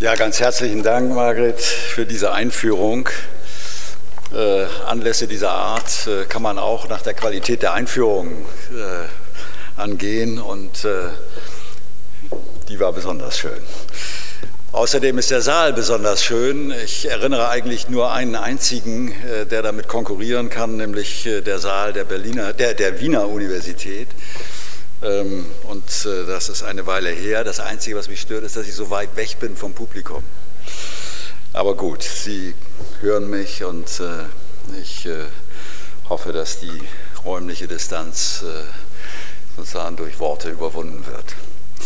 Ja, ganz herzlichen Dank, Margret, für diese Einführung. Anlässe dieser Art kann man auch nach der Qualität der Einführung angehen und die war besonders schön. Außerdem ist der Saal besonders schön. Ich erinnere eigentlich nur einen einzigen, der damit konkurrieren kann, nämlich der Saal der Wiener Universität. Und das ist eine Weile her. Das Einzige, was mich stört, ist, dass ich so weit weg bin vom Publikum. Aber gut, Sie hören mich und ich hoffe, dass die räumliche Distanz sozusagen durch Worte überwunden wird.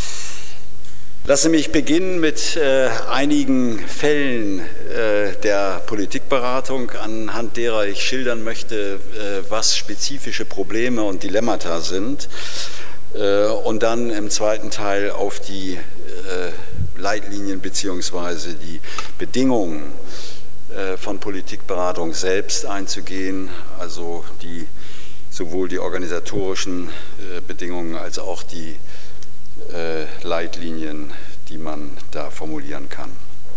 Lassen Sie mich beginnen mit einigen Fällen der Politikberatung, anhand derer ich schildern möchte, was spezifische Probleme und Dilemmata sind. Und dann im zweiten Teil auf die Leitlinien bzw. die Bedingungen von Politikberatung selbst einzugehen, also sowohl die organisatorischen Bedingungen als auch die Leitlinien, die man da formulieren kann.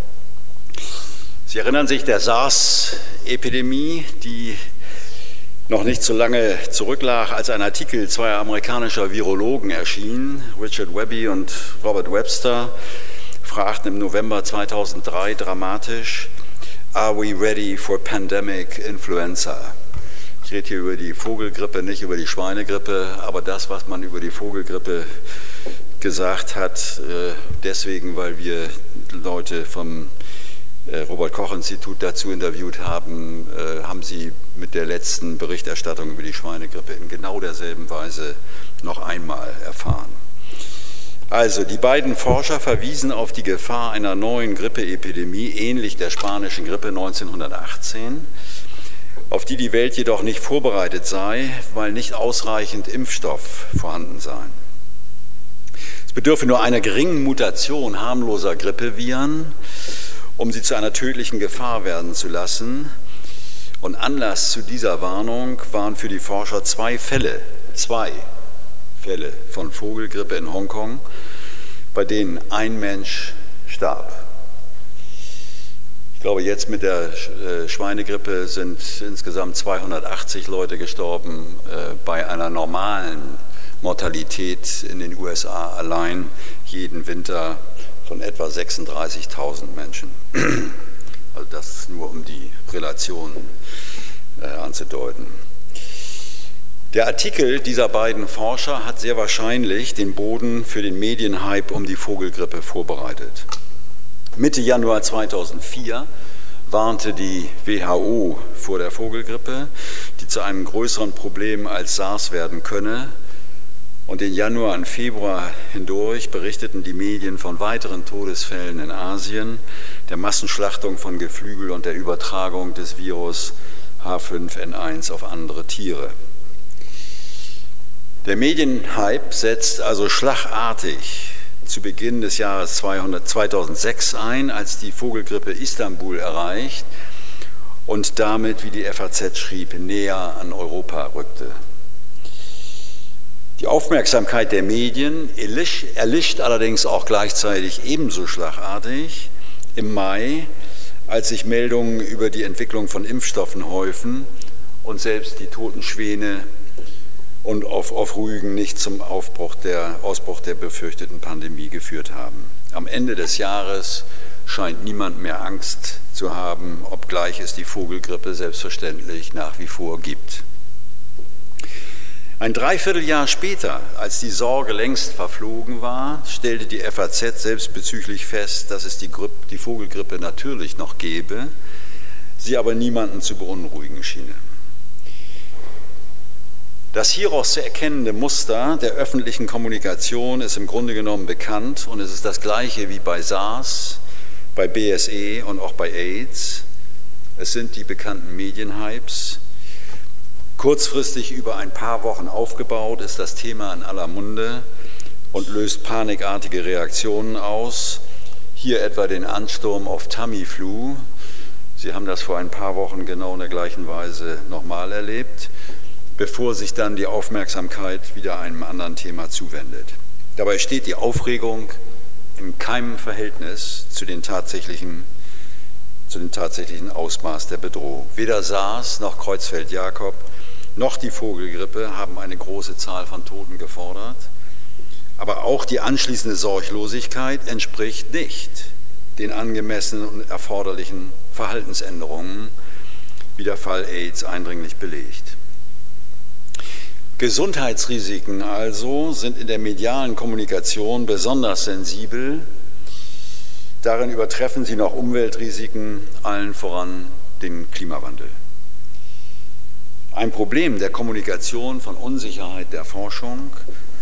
Sie erinnern sich der SARS-Epidemie, die noch nicht so lange zurücklag, als ein Artikel zweier amerikanischer Virologen erschien, Richard Webby und Robert Webster, fragten im November 2003 dramatisch: Are we ready for pandemic influenza? Ich rede hier über die Vogelgrippe, nicht über die Schweinegrippe, aber das, was man über die Vogelgrippe gesagt hat, deswegen, weil wir Leute vom Robert-Koch-Institut dazu interviewt haben, haben sie mit der letzten Berichterstattung über die Schweinegrippe in genau derselben Weise noch einmal erfahren. Also, die beiden Forscher verwiesen auf die Gefahr einer neuen Grippeepidemie, ähnlich der spanischen Grippe 1918, auf die die Welt jedoch nicht vorbereitet sei, weil nicht ausreichend Impfstoff vorhanden sei. Es bedürfe nur einer geringen Mutation harmloser Grippeviren, um sie zu einer tödlichen Gefahr werden zu lassen. Und Anlass zu dieser Warnung waren für die Forscher zwei Fälle von Vogelgrippe in Hongkong, bei denen ein Mensch starb. Ich glaube, jetzt mit der Schweinegrippe sind insgesamt 280 Leute gestorben, bei einer normalen Mortalität in den USA allein jeden Winter von etwa 36.000 Menschen. Also das nur, um die Relation anzudeuten. Der Artikel dieser beiden Forscher hat sehr wahrscheinlich den Boden für den Medienhype um die Vogelgrippe vorbereitet. Mitte Januar 2004 warnte die WHO vor der Vogelgrippe, die zu einem größeren Problem als SARS werden könne. Und in Januar und Februar hindurch berichteten die Medien von weiteren Todesfällen in Asien, der Massenschlachtung von Geflügel und der Übertragung des Virus H5N1 auf andere Tiere. Der Medienhype setzt also schlagartig zu Beginn des Jahres 2006 ein, als die Vogelgrippe Istanbul erreicht und damit, wie die FAZ schrieb, näher an Europa rückte. Die Aufmerksamkeit der Medien erlischt allerdings auch gleichzeitig ebenso schlagartig im Mai, als sich Meldungen über die Entwicklung von Impfstoffen häufen und selbst die toten Schwäne und auf Rügen nicht zum Ausbruch der befürchteten Pandemie geführt haben. Am Ende des Jahres scheint niemand mehr Angst zu haben, obgleich es die Vogelgrippe selbstverständlich nach wie vor gibt. Ein Dreivierteljahr später, als die Sorge längst verflogen war, stellte die FAZ selbstbezüglich fest, dass es die Vogelgrippe natürlich noch gäbe, sie aber niemanden zu beunruhigen schiene. Das hieraus zu erkennende Muster der öffentlichen Kommunikation ist im Grunde genommen bekannt und es ist das gleiche wie bei SARS, bei BSE und auch bei AIDS. Es sind die bekannten Medienhypes. Kurzfristig über ein paar Wochen aufgebaut ist das Thema in aller Munde und löst panikartige Reaktionen aus. Hier etwa den Ansturm auf Tamiflu. Sie haben das vor ein paar Wochen genau in der gleichen Weise nochmal erlebt, bevor sich dann die Aufmerksamkeit wieder einem anderen Thema zuwendet. Dabei steht die Aufregung in keinem Verhältnis zu dem tatsächlichen Ausmaß der Bedrohung. Weder SARS noch Creutzfeldt-Jakob noch die Vogelgrippe haben eine große Zahl von Toten gefordert, aber auch die anschließende Sorglosigkeit entspricht nicht den angemessenen und erforderlichen Verhaltensänderungen, wie der Fall AIDS eindringlich belegt. Gesundheitsrisiken also sind in der medialen Kommunikation besonders sensibel. Darin übertreffen sie noch Umweltrisiken, allen voran den Klimawandel. Ein Problem der Kommunikation von Unsicherheit der Forschung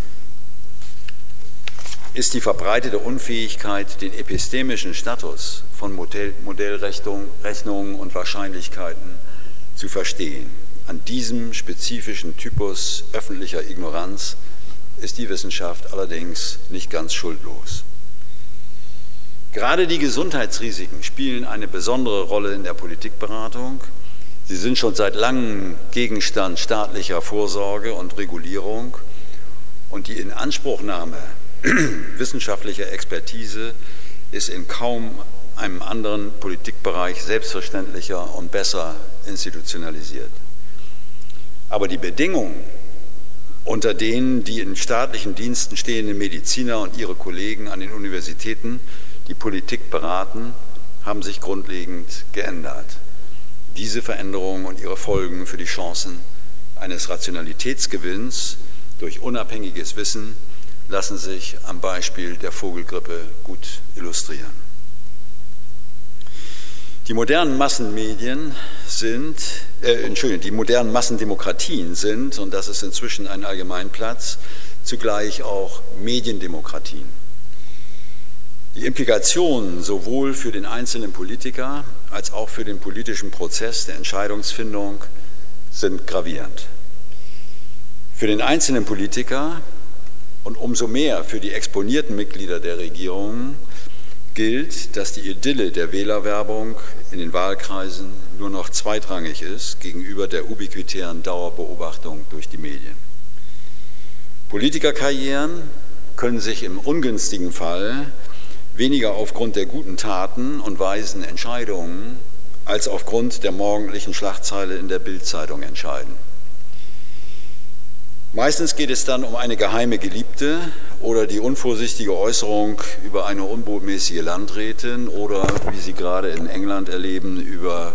ist die verbreitete Unfähigkeit, den epistemischen Status von Modellrechnungen und Wahrscheinlichkeiten zu verstehen. An diesem spezifischen Typus öffentlicher Ignoranz ist die Wissenschaft allerdings nicht ganz schuldlos. Gerade die Gesundheitsrisiken spielen eine besondere Rolle in der Politikberatung. Sie sind schon seit langem Gegenstand staatlicher Vorsorge und Regulierung und die Inanspruchnahme wissenschaftlicher Expertise ist in kaum einem anderen Politikbereich selbstverständlicher und besser institutionalisiert. Aber die Bedingungen, unter denen die in staatlichen Diensten stehenden Mediziner und ihre Kollegen an den Universitäten die Politik beraten, haben sich grundlegend geändert. Diese Veränderungen und ihre Folgen für die Chancen eines Rationalitätsgewinns durch unabhängiges Wissen lassen sich am Beispiel der Vogelgrippe gut illustrieren. Die modernen Massendemokratien sind, und das ist inzwischen ein Allgemeinplatz, zugleich auch Mediendemokratien. Die Implikationen sowohl für den einzelnen Politiker als auch für den politischen Prozess der Entscheidungsfindung sind gravierend. Für den einzelnen Politiker und umso mehr für die exponierten Mitglieder der Regierung gilt, dass die Idylle der Wählerwerbung in den Wahlkreisen nur noch zweitrangig ist gegenüber der ubiquitären Dauerbeobachtung durch die Medien. Politikerkarrieren können sich im ungünstigen Fall weniger aufgrund der guten Taten und weisen Entscheidungen als aufgrund der morgendlichen Schlagzeile in der Bild-Zeitung entscheiden. Meistens geht es dann um eine geheime Geliebte oder die unvorsichtige Äußerung über eine unbotmäßige Landrätin oder, wie Sie gerade in England erleben, über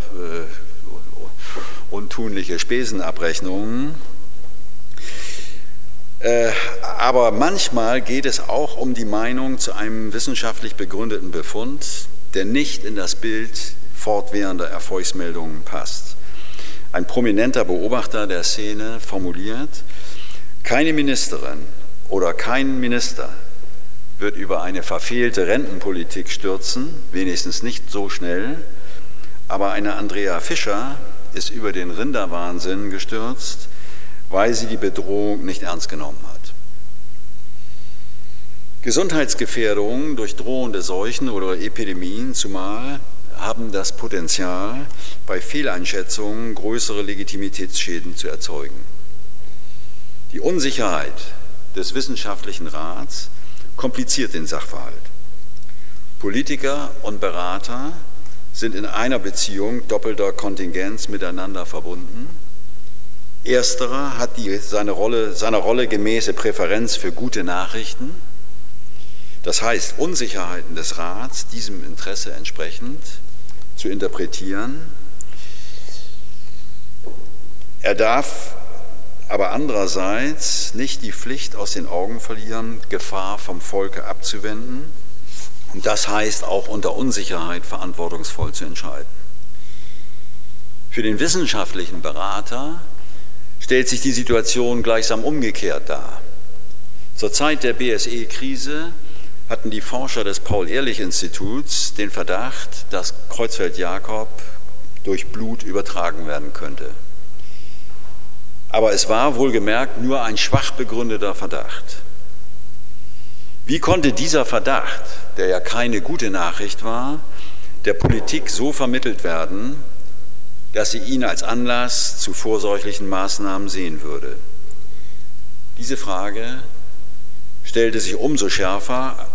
untunliche Spesenabrechnungen. Aber manchmal geht es auch um die Meinung zu einem wissenschaftlich begründeten Befund, der nicht in das Bild fortwährender Erfolgsmeldungen passt. Ein prominenter Beobachter der Szene formuliert: Keine Ministerin oder kein Minister wird über eine verfehlte Rentenpolitik stürzen, wenigstens nicht so schnell, aber eine Andrea Fischer ist über den Rinderwahnsinn gestürzt, weil sie die Bedrohung nicht ernst genommen hat. Gesundheitsgefährdungen durch drohende Seuchen oder Epidemien zumal haben das Potenzial, bei Fehleinschätzungen größere Legitimitätsschäden zu erzeugen. Die Unsicherheit des wissenschaftlichen Rats kompliziert den Sachverhalt. Politiker und Berater sind in einer Beziehung doppelter Kontingenz miteinander verbunden. Ersterer hat seiner Rolle gemäße Präferenz für gute Nachrichten, das heißt Unsicherheiten des Rats diesem Interesse entsprechend zu interpretieren. Er darf aber andererseits nicht die Pflicht aus den Augen verlieren, Gefahr vom Volke abzuwenden. Und das heißt auch unter Unsicherheit verantwortungsvoll zu entscheiden. Für den wissenschaftlichen Berater stellt sich die Situation gleichsam umgekehrt dar. Zur Zeit der BSE-Krise hatten die Forscher des Paul-Ehrlich-Instituts den Verdacht, dass Creutzfeldt-Jakob durch Blut übertragen werden könnte. Aber es war wohlgemerkt nur ein schwach begründeter Verdacht. Wie konnte dieser Verdacht, der ja keine gute Nachricht war, der Politik so vermittelt werden, dass sie ihn als Anlass zu vorsorglichen Maßnahmen sehen würde? Diese Frage stellte sich umso schärfer,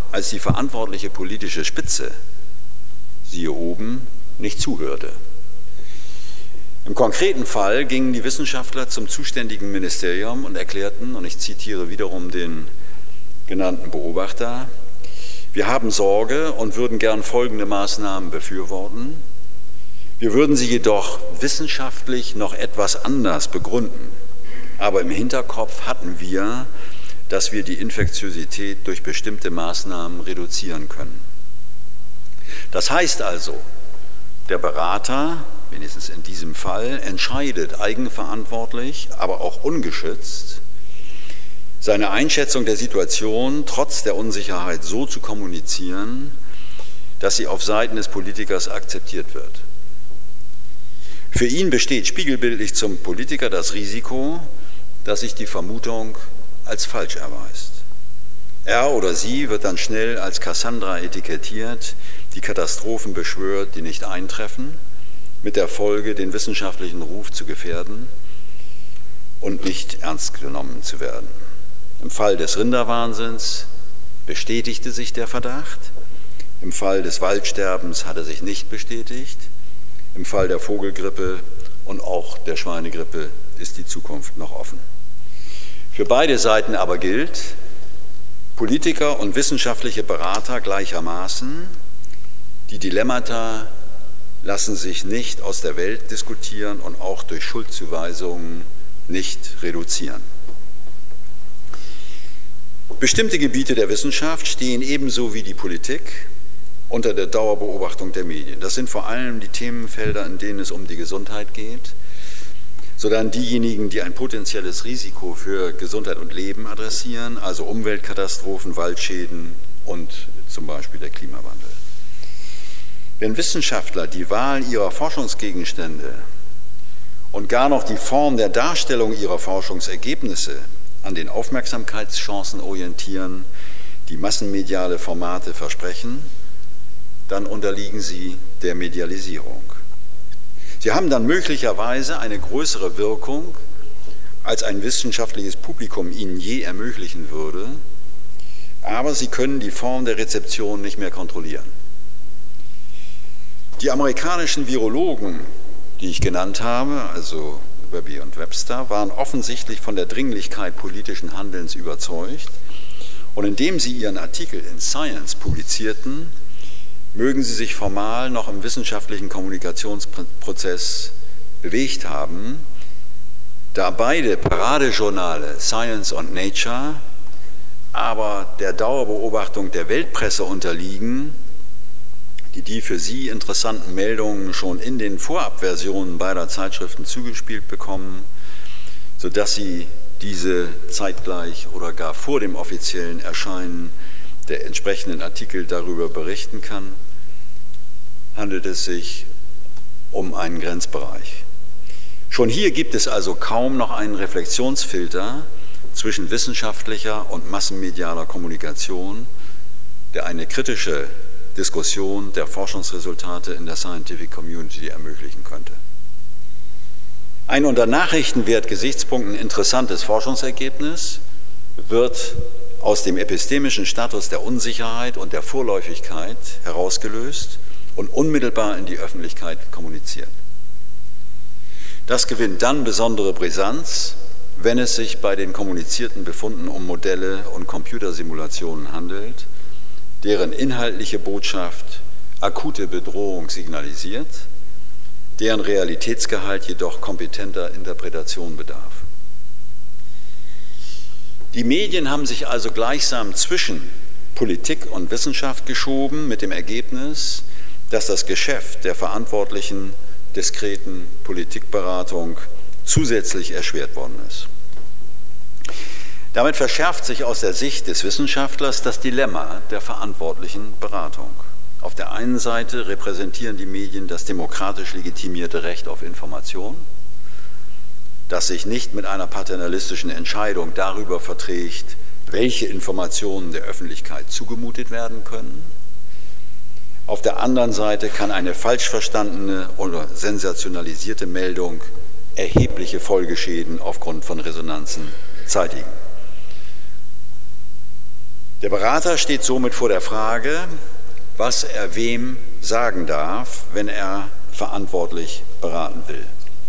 als die verantwortliche politische Spitze, siehe oben, nicht zuhörte. Im konkreten Fall gingen die Wissenschaftler zum zuständigen Ministerium und erklärten, und ich zitiere wiederum den genannten Beobachter: Wir haben Sorge und würden gern folgende Maßnahmen befürworten. Wir würden sie jedoch wissenschaftlich noch etwas anders begründen. Aber im Hinterkopf hatten wir, dass wir die Infektiosität durch bestimmte Maßnahmen reduzieren können. Das heißt also, der Berater, wenigstens in diesem Fall, entscheidet eigenverantwortlich, aber auch ungeschützt, seine Einschätzung der Situation trotz der Unsicherheit so zu kommunizieren, dass sie auf Seiten des Politikers akzeptiert wird. Für ihn besteht spiegelbildlich zum Politiker das Risiko, dass sich die Vermutung als falsch erweist. Er oder sie wird dann schnell als Cassandra etikettiert, die Katastrophen beschwört, die nicht eintreffen, mit der Folge, den wissenschaftlichen Ruf zu gefährden und nicht ernst genommen zu werden. Im Fall des Rinderwahnsinns bestätigte sich der Verdacht, im Fall des Waldsterbens hat er sich nicht bestätigt, im Fall der Vogelgrippe und auch der Schweinegrippe ist die Zukunft noch offen. Für beide Seiten aber gilt, Politiker und wissenschaftliche Berater gleichermaßen, die Dilemmata lassen sich nicht aus der Welt diskutieren und auch durch Schuldzuweisungen nicht reduzieren. Bestimmte Gebiete der Wissenschaft stehen ebenso wie die Politik unter der Dauerbeobachtung der Medien. Das sind vor allem die Themenfelder, in denen es um die Gesundheit geht, sondern diejenigen, die ein potenzielles Risiko für Gesundheit und Leben adressieren, also Umweltkatastrophen, Waldschäden und zum Beispiel der Klimawandel. Wenn Wissenschaftler die Wahl ihrer Forschungsgegenstände und gar noch die Form der Darstellung ihrer Forschungsergebnisse an den Aufmerksamkeitschancen orientieren, die massenmediale Formate versprechen, dann unterliegen sie der Medialisierung. Sie haben dann möglicherweise eine größere Wirkung, als ein wissenschaftliches Publikum ihnen je ermöglichen würde, aber sie können die Form der Rezeption nicht mehr kontrollieren. Die amerikanischen Virologen, die ich genannt habe, also Webby und Webster, waren offensichtlich von der Dringlichkeit politischen Handelns überzeugt und indem sie ihren Artikel in Science publizierten, mögen sie sich formal noch im wissenschaftlichen Kommunikationsprozess bewegt haben, da beide Paradejournale Science und Nature aber der Dauerbeobachtung der Weltpresse unterliegen, die für sie interessanten Meldungen schon in den Vorabversionen beider Zeitschriften zugespielt bekommen, sodass sie diese zeitgleich oder gar vor dem offiziellen Erscheinen der entsprechenden Artikel darüber berichten kann, handelt es sich um einen Grenzbereich. Schon hier gibt es also kaum noch einen Reflexionsfilter zwischen wissenschaftlicher und massenmedialer Kommunikation, der eine kritische Diskussion der Forschungsresultate in der Scientific Community ermöglichen könnte. Ein unter Nachrichtenwert-Gesichtspunkten interessantes Forschungsergebnis wird aus dem epistemischen Status der Unsicherheit und der Vorläufigkeit herausgelöst und unmittelbar in die Öffentlichkeit kommuniziert. Das gewinnt dann besondere Brisanz, wenn es sich bei den kommunizierten Befunden um Modelle und Computersimulationen handelt, deren inhaltliche Botschaft akute Bedrohung signalisiert, deren Realitätsgehalt jedoch kompetenter Interpretation bedarf. Die Medien haben sich also gleichsam zwischen Politik und Wissenschaft geschoben, mit dem Ergebnis, dass das Geschäft der verantwortlichen, diskreten Politikberatung zusätzlich erschwert worden ist. Damit verschärft sich aus der Sicht des Wissenschaftlers das Dilemma der verantwortlichen Beratung. Auf der einen Seite repräsentieren die Medien das demokratisch legitimierte Recht auf Information, das sich nicht mit einer paternalistischen Entscheidung darüber verträgt, welche Informationen der Öffentlichkeit zugemutet werden können. Auf der anderen Seite kann eine falsch verstandene oder sensationalisierte Meldung erhebliche Folgeschäden aufgrund von Resonanzen zeitigen. Der Berater steht somit vor der Frage, was er wem sagen darf, wenn er verantwortlich beraten will.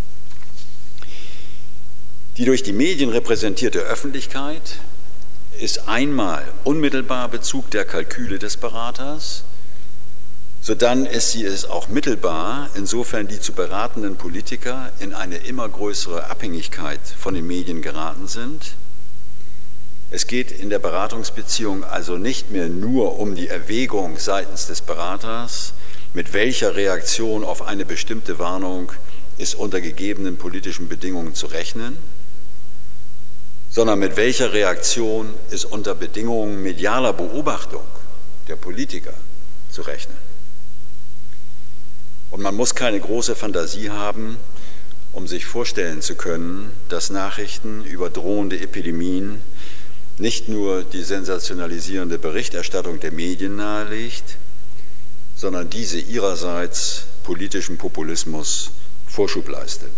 Die durch die Medien repräsentierte Öffentlichkeit ist einmal unmittelbar Bezug der Kalküle des Beraters, sodann ist sie es auch mittelbar, insofern die zu beratenden Politiker in eine immer größere Abhängigkeit von den Medien geraten sind. Es geht in der Beratungsbeziehung also nicht mehr nur um die Erwägung seitens des Beraters, mit welcher Reaktion auf eine bestimmte Warnung ist unter gegebenen politischen Bedingungen zu rechnen, sondern mit welcher Reaktion ist unter Bedingungen medialer Beobachtung der Politiker zu rechnen. Und man muss keine große Fantasie haben, um sich vorstellen zu können, dass Nachrichten über drohende Epidemien nicht nur die sensationalisierende Berichterstattung der Medien nahelegt, sondern diese ihrerseits politischen Populismus Vorschub leistet.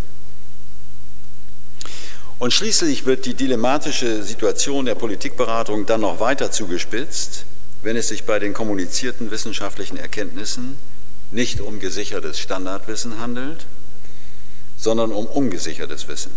Und schließlich wird die dilemmatische Situation der Politikberatung dann noch weiter zugespitzt, wenn es sich bei den kommunizierten wissenschaftlichen Erkenntnissen nicht um gesichertes Standardwissen handelt, sondern um ungesichertes Wissen.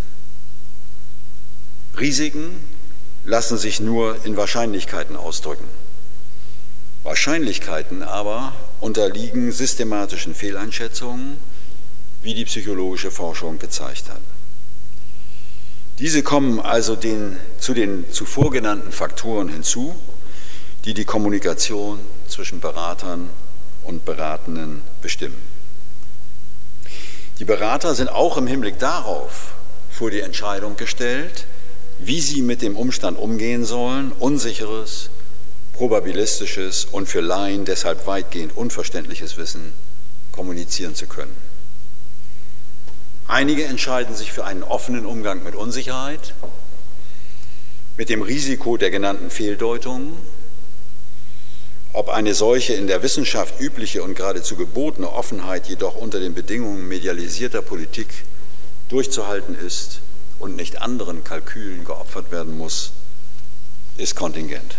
Risiken lassen sich nur in Wahrscheinlichkeiten ausdrücken. Wahrscheinlichkeiten aber unterliegen systematischen Fehleinschätzungen, wie die psychologische Forschung gezeigt hat. Diese kommen also zu den zuvor genannten Faktoren hinzu, die die Kommunikation zwischen Beratern und Beratenden bestimmen. Die Berater sind auch im Hinblick darauf vor die Entscheidung gestellt, wie sie mit dem Umstand umgehen sollen, unsicheres, probabilistisches und für Laien deshalb weitgehend unverständliches Wissen kommunizieren zu können. Einige entscheiden sich für einen offenen Umgang mit Unsicherheit, mit dem Risiko der genannten Fehldeutungen. Ob eine solche in der Wissenschaft übliche und geradezu gebotene Offenheit jedoch unter den Bedingungen medialisierter Politik durchzuhalten ist und nicht anderen Kalkülen geopfert werden muss, ist kontingent.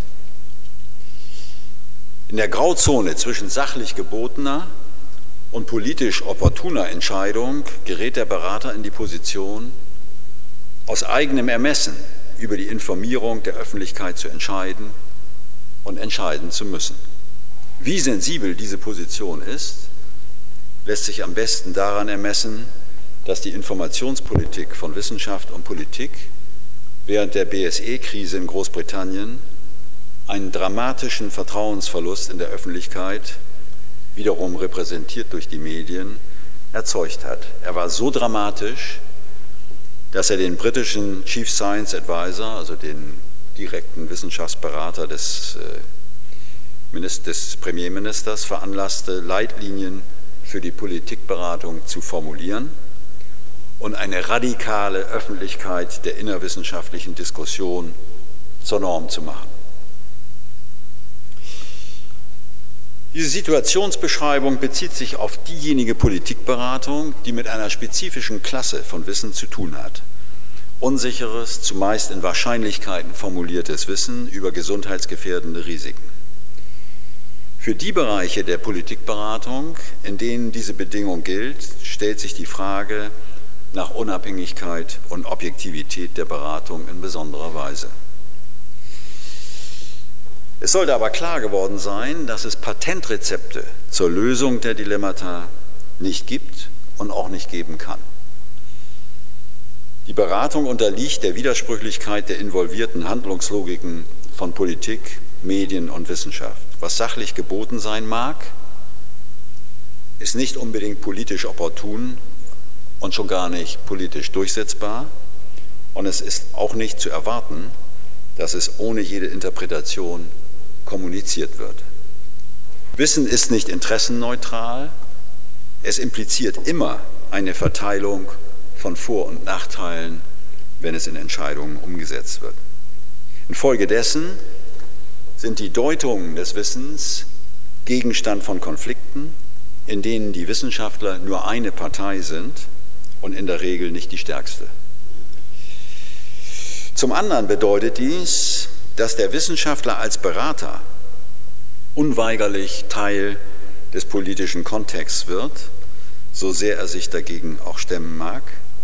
In der Grauzone zwischen sachlich gebotener und politisch opportuner Entscheidung gerät der Berater in die Position, aus eigenem Ermessen über die Informierung der Öffentlichkeit zu entscheiden und entscheiden zu müssen. Wie sensibel diese Position ist, lässt sich am besten daran ermessen, dass die Informationspolitik von Wissenschaft und Politik während der BSE-Krise in Großbritannien einen dramatischen Vertrauensverlust in der Öffentlichkeit, wiederum repräsentiert durch die Medien, erzeugt hat. Er war so dramatisch, dass er den britischen Chief Science Advisor, also den direkten Wissenschaftsberater des Premierministers, veranlasste, Leitlinien für die Politikberatung zu formulieren und eine radikale Öffentlichkeit der innerwissenschaftlichen Diskussion zur Norm zu machen. Diese Situationsbeschreibung bezieht sich auf diejenige Politikberatung, die mit einer spezifischen Klasse von Wissen zu tun hat. Unsicheres, zumeist in Wahrscheinlichkeiten formuliertes Wissen über gesundheitsgefährdende Risiken. Für die Bereiche der Politikberatung, in denen diese Bedingung gilt, stellt sich die Frage nach Unabhängigkeit und Objektivität der Beratung in besonderer Weise. Es sollte aber klar geworden sein, dass es Patentrezepte zur Lösung der Dilemmata nicht gibt und auch nicht geben kann. Die Beratung unterliegt der Widersprüchlichkeit der involvierten Handlungslogiken von Politik, Medien und Wissenschaft. Was sachlich geboten sein mag, ist nicht unbedingt politisch opportun und schon gar nicht politisch durchsetzbar. Und es ist auch nicht zu erwarten, dass es ohne jede Interpretation kommuniziert wird. Wissen ist nicht interessenneutral, es impliziert immer eine Verteilung von Vor- und Nachteilen, wenn es in Entscheidungen umgesetzt wird. Infolgedessen sind die Deutungen des Wissens Gegenstand von Konflikten, in denen die Wissenschaftler nur eine Partei sind und in der Regel nicht die stärkste. Zum anderen bedeutet dies, dass der Wissenschaftler als Berater unweigerlich Teil des politischen Kontexts wird, so sehr er sich dagegen auch stemmen mag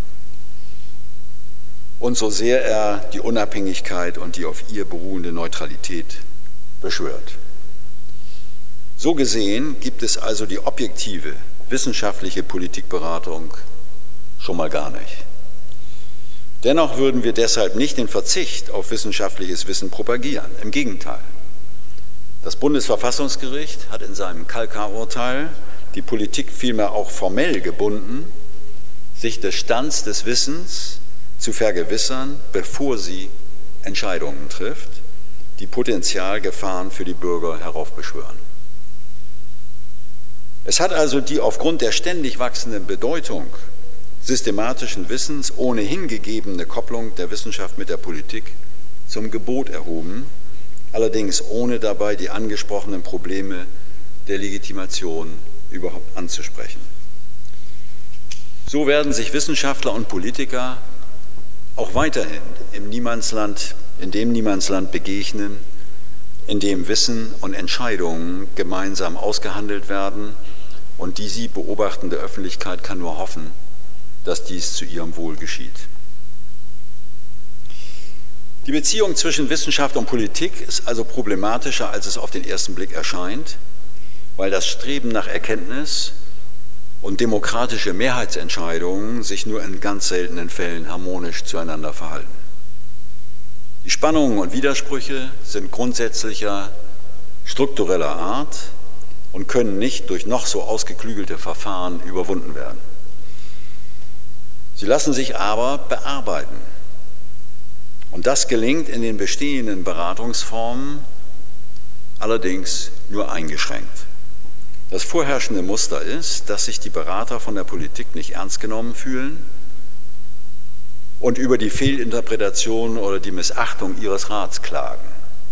und so sehr er die Unabhängigkeit und die auf ihr beruhende Neutralität beschwört. So gesehen gibt es also die objektive wissenschaftliche Politikberatung schon mal gar nicht. Dennoch würden wir deshalb nicht den Verzicht auf wissenschaftliches Wissen propagieren. Im Gegenteil. Das Bundesverfassungsgericht hat in seinem Kalkar-Urteil die Politik vielmehr auch formell gebunden, sich des Stands des Wissens zu vergewissern, bevor sie Entscheidungen trifft, die Potenzialgefahren für die Bürger heraufbeschwören. Es hat also die aufgrund der ständig wachsenden Bedeutung systematischen Wissens ohnehin gegebene Kopplung der Wissenschaft mit der Politik zum Gebot erhoben, allerdings ohne dabei die angesprochenen Probleme der Legitimation überhaupt anzusprechen. So werden sich Wissenschaftler und Politiker auch weiterhin in dem Niemandsland begegnen, in dem Wissen und Entscheidungen gemeinsam ausgehandelt werden, und die sie beobachtende Öffentlichkeit kann nur hoffen, dass dies zu ihrem Wohl geschieht. Die Beziehung zwischen Wissenschaft und Politik ist also problematischer, als es auf den ersten Blick erscheint, weil das Streben nach Erkenntnis und demokratische Mehrheitsentscheidungen sich nur in ganz seltenen Fällen harmonisch zueinander verhalten. Die Spannungen und Widersprüche sind grundsätzlicher, struktureller Art und können nicht durch noch so ausgeklügelte Verfahren überwunden werden. Sie lassen sich aber bearbeiten. Und das gelingt in den bestehenden Beratungsformen allerdings nur eingeschränkt. Das vorherrschende Muster ist, dass sich die Berater von der Politik nicht ernst genommen fühlen und über die Fehlinterpretation oder die Missachtung ihres Rats klagen.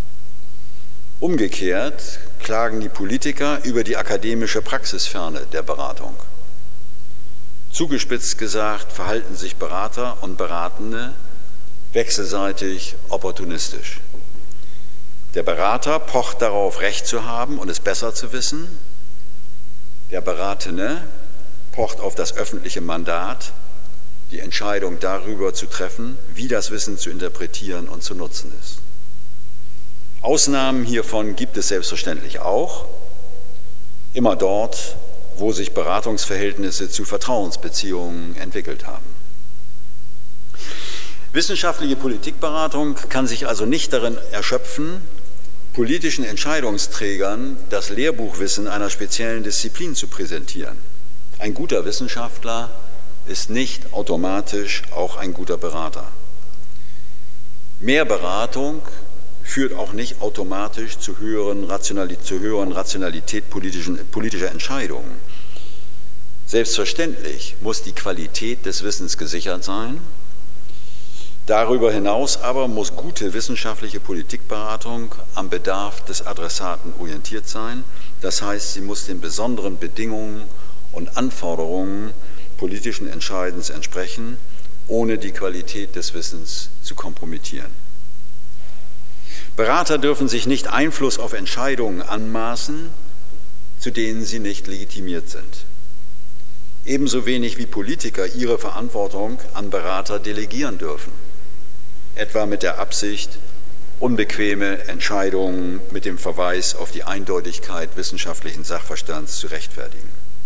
Umgekehrt klagen die Politiker über die akademische Praxisferne der Beratung. Zugespitzt gesagt verhalten sich Berater und Beratende wechselseitig opportunistisch. Der Berater pocht darauf, Recht zu haben und es besser zu wissen. Der Beratende pocht auf das öffentliche Mandat, die Entscheidung darüber zu treffen, wie das Wissen zu interpretieren und zu nutzen ist. Ausnahmen hiervon gibt es selbstverständlich auch, immer dort, wo sich Beratungsverhältnisse zu Vertrauensbeziehungen entwickelt haben. Wissenschaftliche Politikberatung kann sich also nicht darin erschöpfen, politischen Entscheidungsträgern das Lehrbuchwissen einer speziellen Disziplin zu präsentieren. Ein guter Wissenschaftler ist nicht automatisch auch ein guter Berater. Mehr Beratung führt auch nicht automatisch zu höheren Rationalität politischer Entscheidungen. Selbstverständlich muss die Qualität des Wissens gesichert sein. Darüber hinaus aber muss gute wissenschaftliche Politikberatung am Bedarf des Adressaten orientiert sein. Das heißt, sie muss den besonderen Bedingungen und Anforderungen politischen Entscheidens entsprechen, ohne die Qualität des Wissens zu kompromittieren. Berater dürfen sich nicht Einfluss auf Entscheidungen anmaßen, zu denen sie nicht legitimiert sind. Ebenso wenig wie Politiker ihre Verantwortung an Berater delegieren dürfen, etwa mit der Absicht, unbequeme Entscheidungen mit dem Verweis auf die Eindeutigkeit wissenschaftlichen Sachverstands zu rechtfertigen.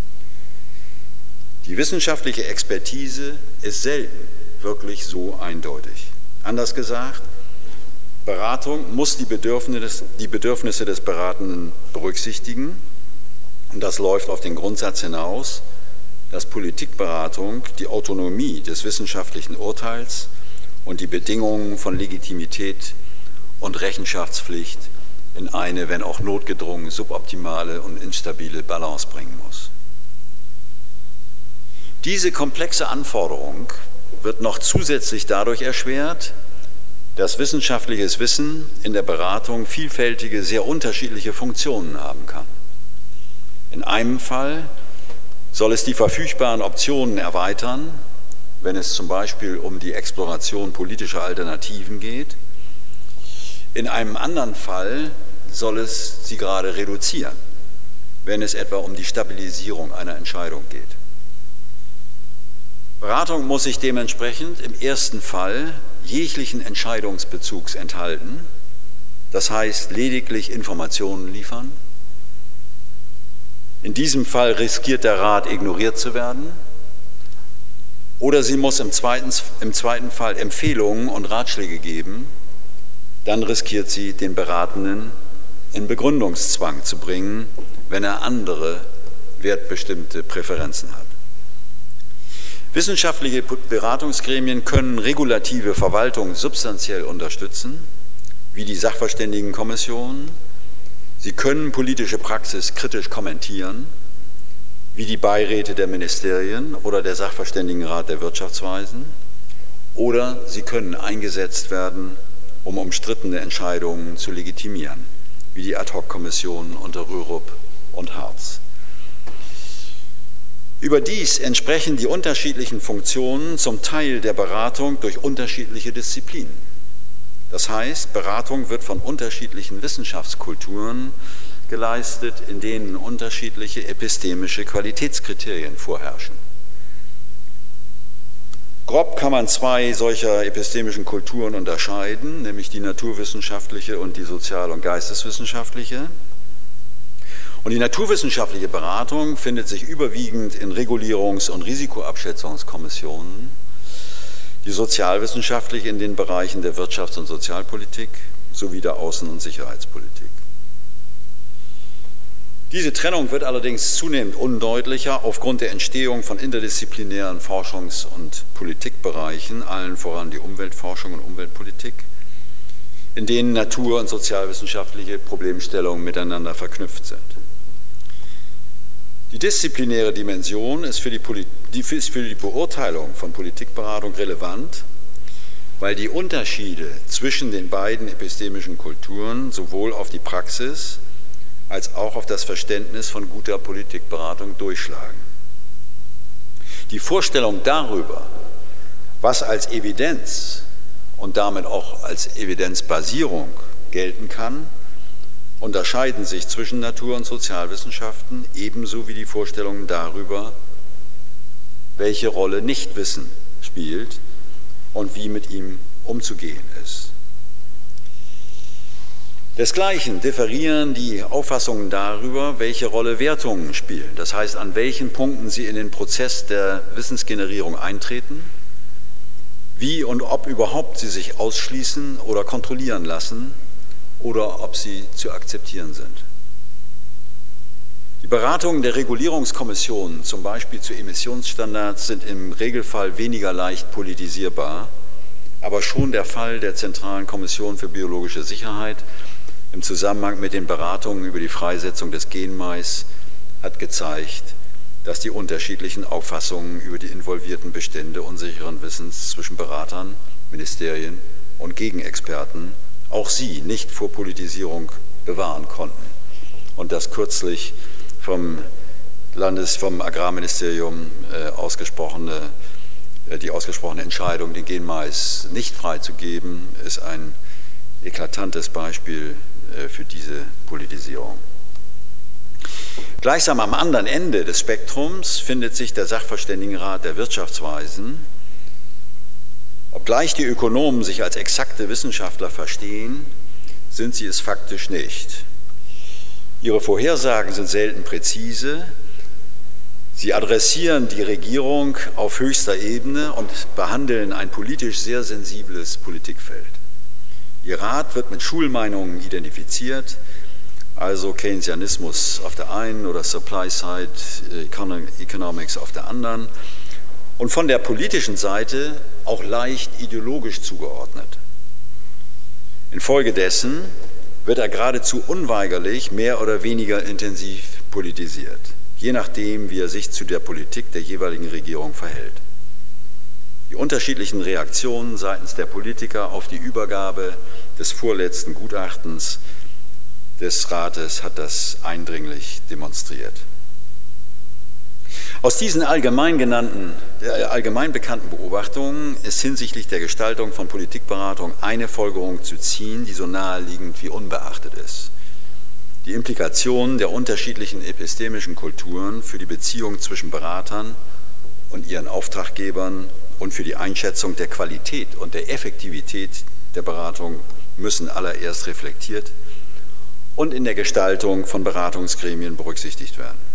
Die wissenschaftliche Expertise ist selten wirklich so eindeutig. Anders gesagt, Beratung muss die Bedürfnisse des Beratenden berücksichtigen, und das läuft auf den Grundsatz hinaus, dass Politikberatung die Autonomie des wissenschaftlichen Urteils und die Bedingungen von Legitimität und Rechenschaftspflicht in eine, wenn auch notgedrungen, suboptimale und instabile Balance bringen muss. Diese komplexe Anforderung wird noch zusätzlich dadurch erschwert, dass wissenschaftliches Wissen in der Beratung vielfältige, sehr unterschiedliche Funktionen haben kann. In einem Fall soll es die verfügbaren Optionen erweitern, wenn es zum Beispiel um die Exploration politischer Alternativen geht. In einem anderen Fall soll es sie gerade reduzieren, wenn es etwa um die Stabilisierung einer Entscheidung geht. Beratung muss sich dementsprechend im ersten Fall jeglichen Entscheidungsbezugs enthalten, das heißt lediglich Informationen liefern. In diesem Fall riskiert der Rat, ignoriert zu werden, oder sie muss im zweiten Fall Empfehlungen und Ratschläge geben, dann riskiert sie, den Beratenden in Begründungszwang zu bringen, wenn er andere wertbestimmte Präferenzen hat. Wissenschaftliche Beratungsgremien können regulative Verwaltung substanziell unterstützen, wie die Sachverständigenkommission. Sie können politische Praxis kritisch kommentieren, wie die Beiräte der Ministerien oder der Sachverständigenrat der Wirtschaftsweisen, oder sie können eingesetzt werden, um umstrittene Entscheidungen zu legitimieren, wie die Ad-hoc-Kommissionen unter Rürup und Hartz. Überdies entsprechen die unterschiedlichen Funktionen zum Teil der Beratung durch unterschiedliche Disziplinen. Das heißt, Beratung wird von unterschiedlichen Wissenschaftskulturen geleistet, in denen unterschiedliche epistemische Qualitätskriterien vorherrschen. Grob kann man zwei solcher epistemischen Kulturen unterscheiden, nämlich die naturwissenschaftliche und die sozial- und geisteswissenschaftliche. Und die naturwissenschaftliche Beratung findet sich überwiegend in Regulierungs- und Risikoabschätzungskommissionen, die sozialwissenschaftliche in den Bereichen der Wirtschafts- und Sozialpolitik sowie der Außen- und Sicherheitspolitik. Diese Trennung wird allerdings zunehmend undeutlicher aufgrund der Entstehung von interdisziplinären Forschungs- und Politikbereichen, allen voran die Umweltforschung und Umweltpolitik, in denen natur- und sozialwissenschaftliche Problemstellungen miteinander verknüpft sind. Die disziplinäre Dimension ist für die Beurteilung von Politikberatung relevant, weil die Unterschiede zwischen den beiden epistemischen Kulturen sowohl auf die Praxis als auch auf das Verständnis von guter Politikberatung durchschlagen. Die Vorstellung darüber, was als Evidenz und damit auch als Evidenzbasierung gelten kann, unterscheiden sich zwischen Natur- und Sozialwissenschaften ebenso wie die Vorstellungen darüber, welche Rolle Nichtwissen spielt und wie mit ihm umzugehen ist. Desgleichen differieren die Auffassungen darüber, welche Rolle Wertungen spielen, das heißt, an welchen Punkten sie in den Prozess der Wissensgenerierung eintreten, wie und ob überhaupt sie sich ausschließen oder kontrollieren lassen oder ob sie zu akzeptieren sind. Die Beratungen der Regulierungskommissionen, zum Beispiel zu Emissionsstandards, sind im Regelfall weniger leicht politisierbar, aber schon der Fall der Zentralen Kommission für biologische Sicherheit im Zusammenhang mit den Beratungen über die Freisetzung des Genmais hat gezeigt, dass die unterschiedlichen Auffassungen über die involvierten Bestände unsicheren Wissens zwischen Beratern, Ministerien und Gegenexperten auch sie nicht vor Politisierung bewahren konnten. Und das kürzlich vom Agrarministerium die ausgesprochene Entscheidung, den Genmais nicht freizugeben, ist ein eklatantes Beispiel für diese Politisierung. Gleichsam am anderen Ende des Spektrums findet sich der Sachverständigenrat der Wirtschaftsweisen. Obgleich die Ökonomen sich als exakte Wissenschaftler verstehen, sind sie es faktisch nicht. Ihre Vorhersagen sind selten präzise. Sie adressieren die Regierung auf höchster Ebene und behandeln ein politisch sehr sensibles Politikfeld. Ihr Rat wird mit Schulmeinungen identifiziert, also Keynesianismus auf der einen oder Supply-Side Economics auf der anderen, und von der politischen Seite auch leicht ideologisch zugeordnet. Infolgedessen wird er geradezu unweigerlich mehr oder weniger intensiv politisiert, je nachdem, wie er sich zu der Politik der jeweiligen Regierung verhält. Die unterschiedlichen Reaktionen seitens der Politiker auf die Übergabe des vorletzten Gutachtens des Rates hat das eindringlich demonstriert. Aus diesen allgemein bekannten Beobachtungen ist hinsichtlich der Gestaltung von Politikberatung eine Folgerung zu ziehen, die so naheliegend wie unbeachtet ist. Die Implikationen der unterschiedlichen epistemischen Kulturen für die Beziehung zwischen Beratern und ihren Auftraggebern und für die Einschätzung der Qualität und der Effektivität der Beratung müssen allererst reflektiert und in der Gestaltung von Beratungsgremien berücksichtigt werden.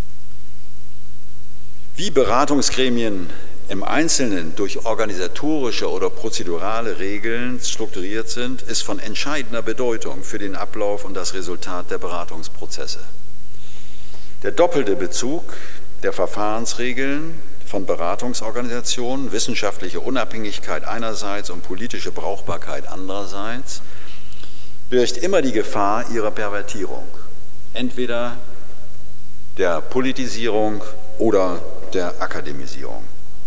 Wie Beratungsgremien im Einzelnen durch organisatorische oder prozedurale Regeln strukturiert sind, ist von entscheidender Bedeutung für den Ablauf und das Resultat der Beratungsprozesse. Der doppelte Bezug der Verfahrensregeln von Beratungsorganisationen, wissenschaftliche Unabhängigkeit einerseits und politische Brauchbarkeit andererseits, birgt immer die Gefahr ihrer Pervertierung, entweder der Politisierung oder der Akademisierung.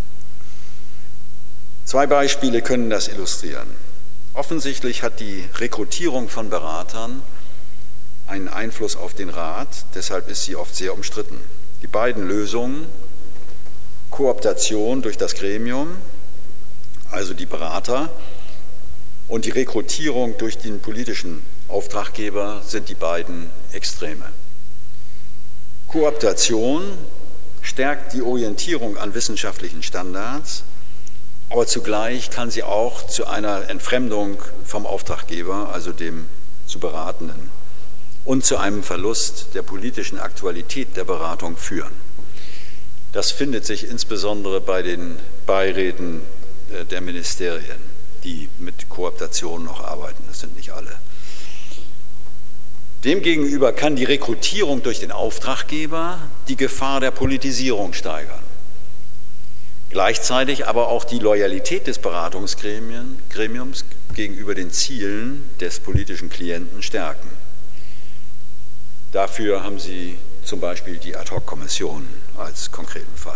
Zwei Beispiele können das illustrieren. Offensichtlich hat die Rekrutierung von Beratern einen Einfluss auf den Rat, deshalb ist sie oft sehr umstritten. Die beiden Lösungen, Kooptation durch das Gremium, also die Berater, und die Rekrutierung durch den politischen Auftraggeber sind die beiden Extreme. Kooptation stärkt die Orientierung an wissenschaftlichen Standards, aber zugleich kann sie auch zu einer Entfremdung vom Auftraggeber, also dem zu Beratenden, und zu einem Verlust der politischen Aktualität der Beratung führen. Das findet sich insbesondere bei den Beiräten der Ministerien, die mit Kooptation noch arbeiten, das sind nicht alle. Demgegenüber kann die Rekrutierung durch den Auftraggeber die Gefahr der Politisierung steigern. Gleichzeitig aber auch die Loyalität des Beratungsgremiums gegenüber den Zielen des politischen Klienten stärken. Dafür haben Sie zum Beispiel die Ad-hoc-Kommission als konkreten Fall.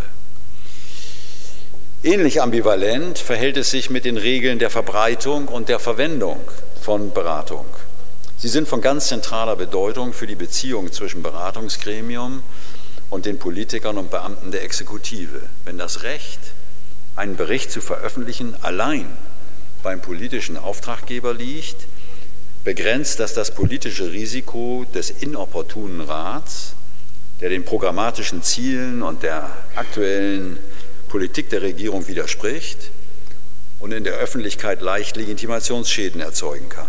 Ähnlich ambivalent verhält es sich mit den Regeln der Verbreitung und der Verwendung von Beratung. Sie sind von ganz zentraler Bedeutung für die Beziehung zwischen Beratungsgremium und den Politikern und Beamten der Exekutive. Wenn das Recht, einen Bericht zu veröffentlichen, allein beim politischen Auftraggeber liegt, begrenzt das politische Risiko des inopportunen Rats, der den programmatischen Zielen und der aktuellen Politik der Regierung widerspricht und in der Öffentlichkeit leicht Legitimationsschäden erzeugen kann.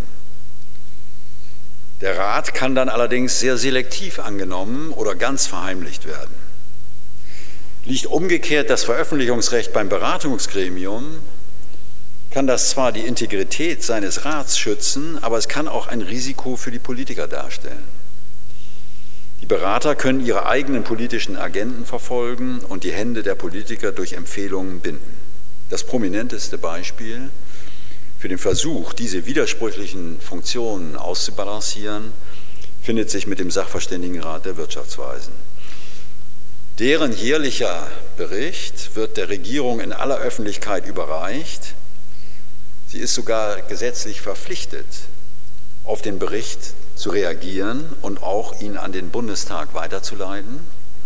Der Rat kann dann allerdings sehr selektiv angenommen oder ganz verheimlicht werden. Liegt umgekehrt das Veröffentlichungsrecht beim Beratungsgremium, kann das zwar die Integrität seines Rats schützen, aber es kann auch ein Risiko für die Politiker darstellen. Die Berater können ihre eigenen politischen Agenden verfolgen und die Hände der Politiker durch Empfehlungen binden. Das prominenteste Beispiel für den Versuch, diese widersprüchlichen Funktionen auszubalancieren, findet sich mit dem Sachverständigenrat der Wirtschaftsweisen. Deren jährlicher Bericht wird der Regierung in aller Öffentlichkeit überreicht. Sie ist sogar gesetzlich verpflichtet, auf den Bericht zu reagieren und auch ihn an den Bundestag weiterzuleiten.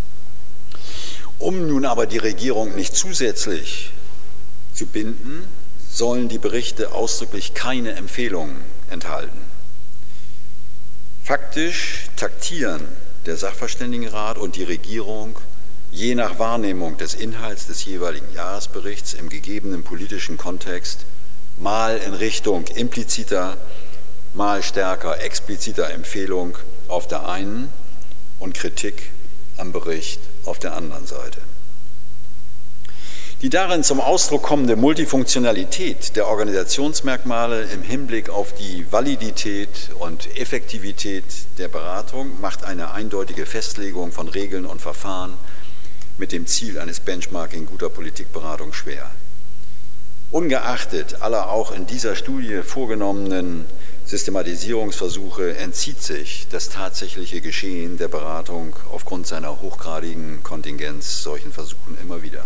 Um nun aber die Regierung nicht zusätzlich zu binden, sollen die Berichte ausdrücklich keine Empfehlungen enthalten. Faktisch taktieren der Sachverständigenrat und die Regierung je nach Wahrnehmung des Inhalts des jeweiligen Jahresberichts im gegebenen politischen Kontext mal in Richtung impliziter, mal stärker expliziter Empfehlung auf der einen und Kritik am Bericht auf der anderen Seite. Die darin zum Ausdruck kommende Multifunktionalität der Organisationsmerkmale im Hinblick auf die Validität und Effektivität der Beratung macht eine eindeutige Festlegung von Regeln und Verfahren mit dem Ziel eines Benchmarking guter Politikberatung schwer. Ungeachtet aller auch in dieser Studie vorgenommenen Systematisierungsversuche entzieht sich das tatsächliche Geschehen der Beratung aufgrund seiner hochgradigen Kontingenz solchen Versuchen immer wieder.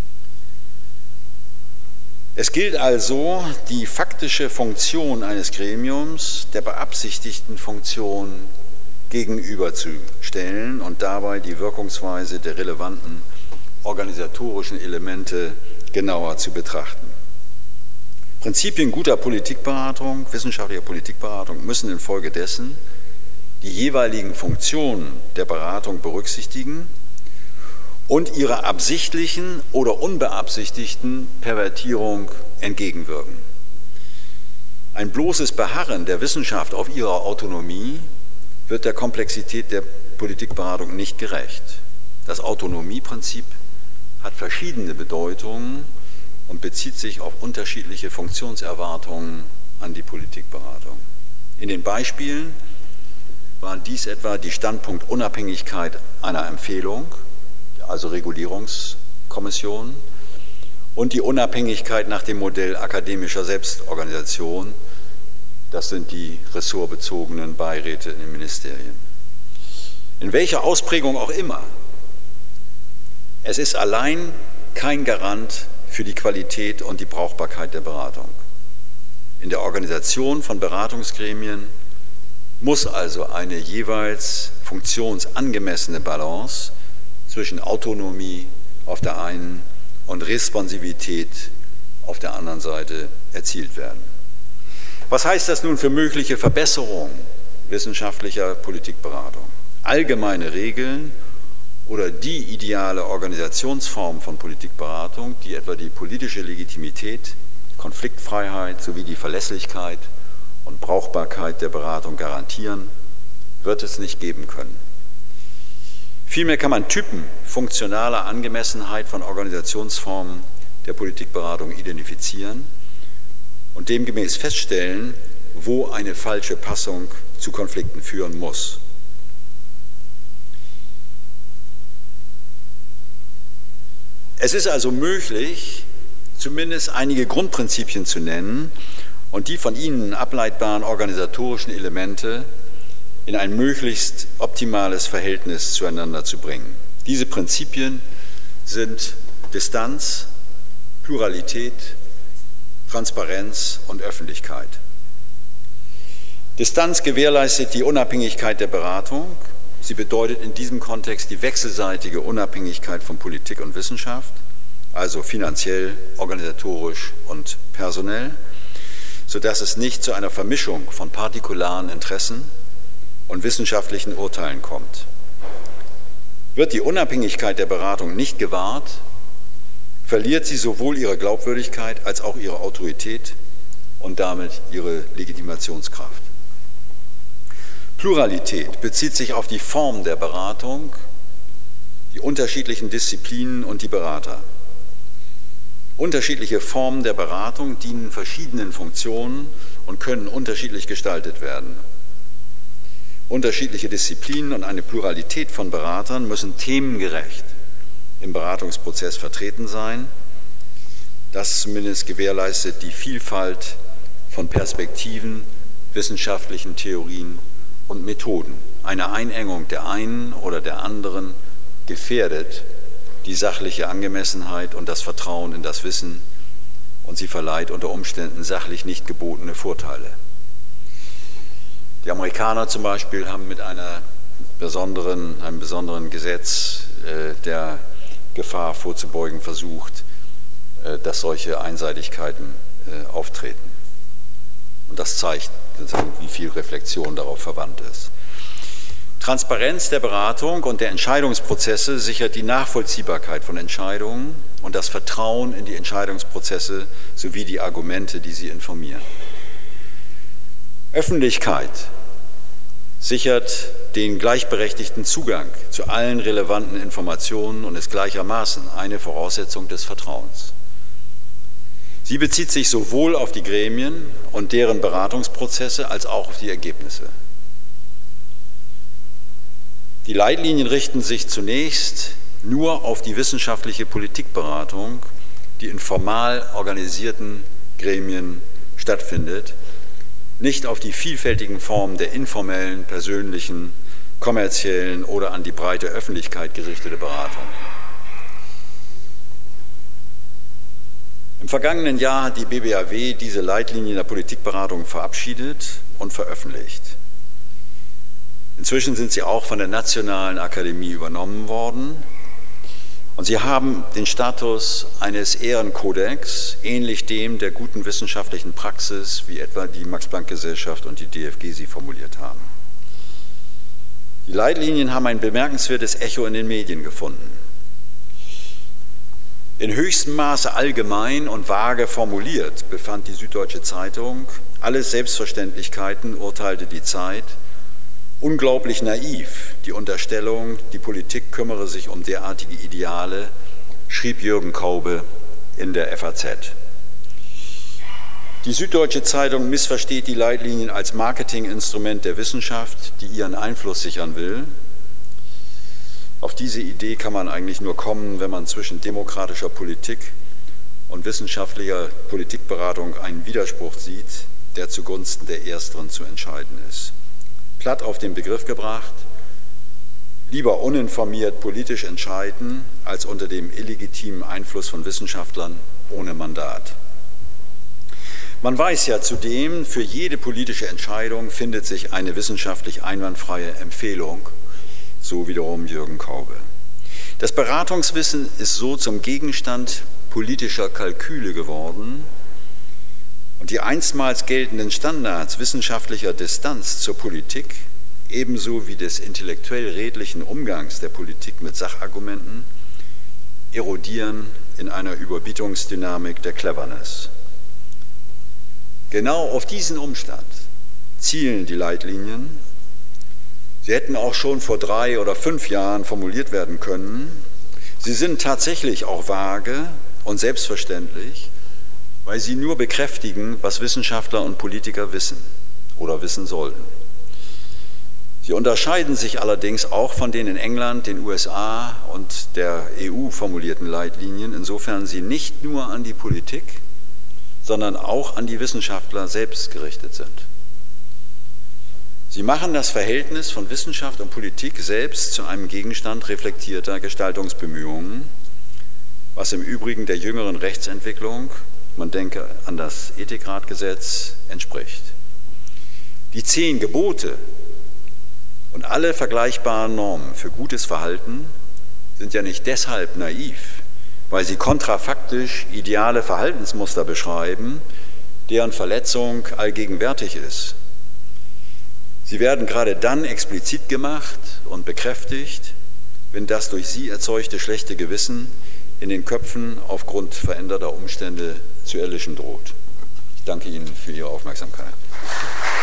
Es gilt also, die faktische Funktion eines Gremiums der beabsichtigten Funktion gegenüberzustellen und dabei die Wirkungsweise der relevanten organisatorischen Elemente genauer zu betrachten. Prinzipien guter Politikberatung, wissenschaftlicher Politikberatung müssen infolgedessen die jeweiligen Funktionen der Beratung berücksichtigen und ihrer absichtlichen oder unbeabsichtigten Pervertierung entgegenwirken. Ein bloßes Beharren der Wissenschaft auf ihrer Autonomie wird der Komplexität der Politikberatung nicht gerecht. Das Autonomieprinzip hat verschiedene Bedeutungen und bezieht sich auf unterschiedliche Funktionserwartungen an die Politikberatung. In den Beispielen waren dies etwa die Standpunktunabhängigkeit einer Empfehlung, also Regulierungskommission, und die Unabhängigkeit nach dem Modell akademischer Selbstorganisation, das sind die ressortbezogenen Beiräte in den Ministerien. In welcher Ausprägung auch immer, es ist allein kein Garant für die Qualität und die Brauchbarkeit der Beratung. In der Organisation von Beratungsgremien muss also eine jeweils funktionsangemessene Balance zwischen Autonomie auf der einen und Responsivität auf der anderen Seite erzielt werden. Was heißt das nun für mögliche Verbesserungen wissenschaftlicher Politikberatung? Allgemeine Regeln oder die ideale Organisationsform von Politikberatung, die etwa die politische Legitimität, Konfliktfreiheit sowie die Verlässlichkeit und Brauchbarkeit der Beratung garantieren, wird es nicht geben können. Vielmehr kann man Typen funktionaler Angemessenheit von Organisationsformen der Politikberatung identifizieren und demgemäß feststellen, wo eine falsche Passung zu Konflikten führen muss. Es ist also möglich, zumindest einige Grundprinzipien zu nennen und die von ihnen ableitbaren organisatorischen Elemente in ein möglichst optimales Verhältnis zueinander zu bringen. Diese Prinzipien sind Distanz, Pluralität, Transparenz und Öffentlichkeit. Distanz gewährleistet die Unabhängigkeit der Beratung. Sie bedeutet in diesem Kontext die wechselseitige Unabhängigkeit von Politik und Wissenschaft, also finanziell, organisatorisch und personell, sodass es nicht zu einer Vermischung von partikularen Interessen und wissenschaftlichen Urteilen kommt. Wird die Unabhängigkeit der Beratung nicht gewahrt, verliert sie sowohl ihre Glaubwürdigkeit als auch ihre Autorität und damit ihre Legitimationskraft. Pluralität bezieht sich auf die Form der Beratung, die unterschiedlichen Disziplinen und die Berater. Unterschiedliche Formen der Beratung dienen verschiedenen Funktionen und können unterschiedlich gestaltet werden. Unterschiedliche Disziplinen und eine Pluralität von Beratern müssen themengerecht im Beratungsprozess vertreten sein. Das zumindest gewährleistet die Vielfalt von Perspektiven, wissenschaftlichen Theorien und Methoden. Eine Einengung der einen oder der anderen gefährdet die sachliche Angemessenheit und das Vertrauen in das Wissen und sie verleiht unter Umständen sachlich nicht gebotene Vorteile. Die Amerikaner zum Beispiel haben mit einem besonderen Gesetz der Gefahr vorzubeugen versucht, dass solche Einseitigkeiten auftreten. Und das zeigt, wie viel Reflexion darauf verwandt ist. Transparenz der Beratung und der Entscheidungsprozesse sichert die Nachvollziehbarkeit von Entscheidungen und das Vertrauen in die Entscheidungsprozesse sowie die Argumente, die sie informieren. Öffentlichkeit sichert den gleichberechtigten Zugang zu allen relevanten Informationen und ist gleichermaßen eine Voraussetzung des Vertrauens. Sie bezieht sich sowohl auf die Gremien und deren Beratungsprozesse als auch auf die Ergebnisse. Die Leitlinien richten sich zunächst nur auf die wissenschaftliche Politikberatung, die in formal organisierten Gremien stattfindet, nicht auf die vielfältigen Formen der informellen, persönlichen, kommerziellen oder an die breite Öffentlichkeit gerichtete Beratung. Im vergangenen Jahr hat die BBAW diese Leitlinien der Politikberatung verabschiedet und veröffentlicht. Inzwischen sind sie auch von der Nationalen Akademie übernommen worden Und sie haben den Status eines Ehrenkodex, ähnlich dem der guten wissenschaftlichen Praxis, wie etwa die Max-Planck-Gesellschaft und die DFG sie formuliert haben. Die Leitlinien haben ein bemerkenswertes Echo in den Medien gefunden. In höchstem Maße allgemein und vage formuliert befand die Süddeutsche Zeitung, alles Selbstverständlichkeiten, urteilte die Zeit, unglaublich naiv die Unterstellung, die Politik kümmere sich um derartige Ideale, schrieb Jürgen Kaube in der FAZ. Die Süddeutsche Zeitung missversteht die Leitlinien als Marketinginstrument der Wissenschaft, die ihren Einfluss sichern will. Auf diese Idee kann man eigentlich nur kommen, wenn man zwischen demokratischer Politik und wissenschaftlicher Politikberatung einen Widerspruch sieht, der zugunsten der Ersteren zu entscheiden ist. Platt auf den Begriff gebracht, lieber uninformiert politisch entscheiden, als unter dem illegitimen Einfluss von Wissenschaftlern ohne Mandat. Man weiß ja zudem, für jede politische Entscheidung findet sich eine wissenschaftlich einwandfreie Empfehlung, so wiederum Jürgen Kaube. Das Beratungswissen ist so zum Gegenstand politischer Kalküle geworden und die einstmals geltenden Standards wissenschaftlicher Distanz zur Politik, ebenso wie des intellektuell redlichen Umgangs der Politik mit Sachargumenten, erodieren in einer Überbietungsdynamik der Cleverness. Genau auf diesen Umstand zielen die Leitlinien. Sie hätten auch schon vor 3 oder 5 Jahren formuliert werden können. Sie sind tatsächlich auch vage und selbstverständlich, weil sie nur bekräftigen, was Wissenschaftler und Politiker wissen oder wissen sollten. Sie unterscheiden sich allerdings auch von den in England, den USA und der EU formulierten Leitlinien, insofern sie nicht nur an die Politik, sondern auch an die Wissenschaftler selbst gerichtet sind. Sie machen das Verhältnis von Wissenschaft und Politik selbst zu einem Gegenstand reflektierter Gestaltungsbemühungen, was im Übrigen der jüngeren Rechtsentwicklung, man denke an das Ethikratgesetz, entspricht. Die 10 Gebote und alle vergleichbaren Normen für gutes Verhalten sind ja nicht deshalb naiv, weil sie kontrafaktisch ideale Verhaltensmuster beschreiben, deren Verletzung allgegenwärtig ist. Sie werden gerade dann explizit gemacht und bekräftigt, wenn das durch sie erzeugte schlechte Gewissen in den Köpfen aufgrund veränderter Umstände zu erlischen droht. Ich danke Ihnen für Ihre Aufmerksamkeit.